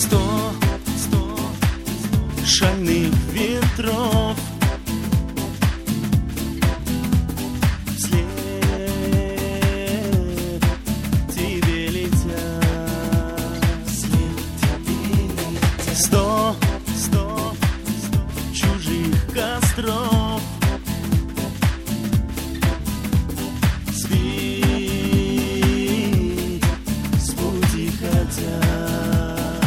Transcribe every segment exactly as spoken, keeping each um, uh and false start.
Сто, сто шальных ветров вслед тебе летят, вслед тебе летят. Сто, сто чужих костров сбить с пути хотят.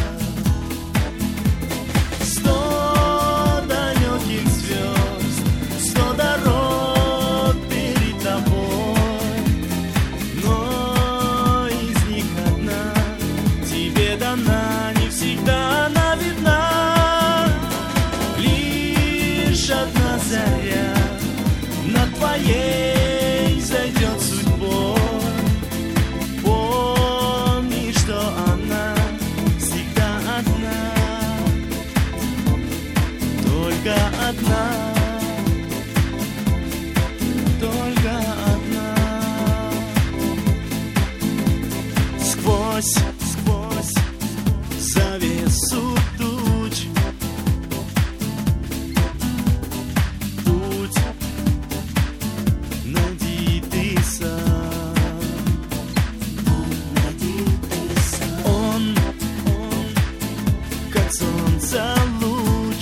Сто далеких звезд, сто дорог перед тобой, но из них одна тебе дана, не всегда она видна. Лишь одна заря над твоей зайдет судьбой. Помни, что она всегда одна, только одна, только одна. Сквозь, сквозь завесу туч путь найди ты сам. Он, он, как солнце луч,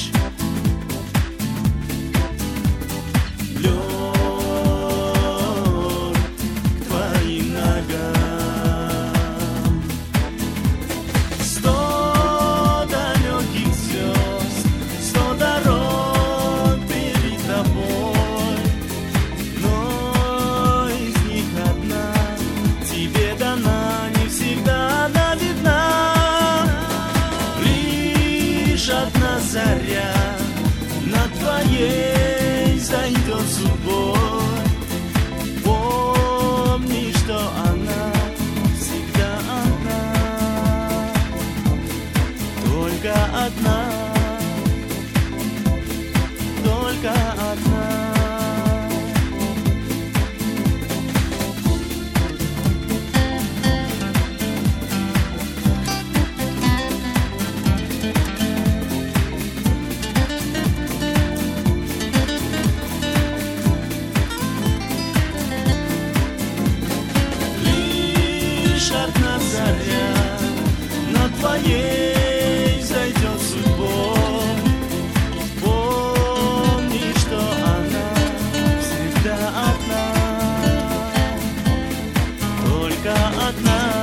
лёг к твоим ногам. Сто далеких звезд, сто дорог перед тобой, но из них одна тебе дана, не всегда она видна. Лишь одна заря над твоей зайдет судьбой. Помни, что она всегда одна, только одна, только одна. Лишь одна заря над твоей зайдет судьбой. Помни, что она всегда одна, только одна.